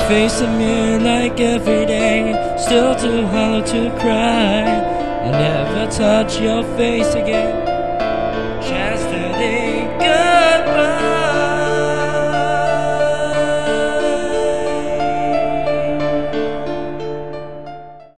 face the mirror like every day, still too hollow to cry. Never touch your face again.